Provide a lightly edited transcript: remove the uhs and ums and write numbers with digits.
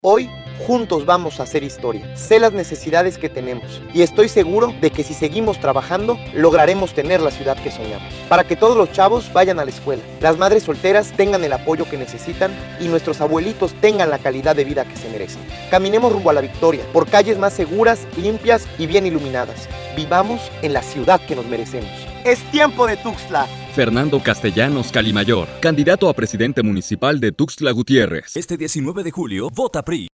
Hoy, juntos vamos a hacer historia. Sé las necesidades que tenemos y estoy seguro de que si seguimos trabajando, lograremos tener la ciudad que soñamos. Para que todos los chavos vayan a la escuela, las madres solteras tengan el apoyo que necesitan y nuestros abuelitos tengan la calidad de vida que se merecen. Caminemos rumbo a la victoria, por calles más seguras, limpias y bien iluminadas. Vivamos en la ciudad que nos merecemos. ¡Es tiempo de Tuxtla! Fernando Castellanos Calimayor, candidato a presidente municipal de Tuxtla Gutiérrez. Este 19 de julio, vota PRI.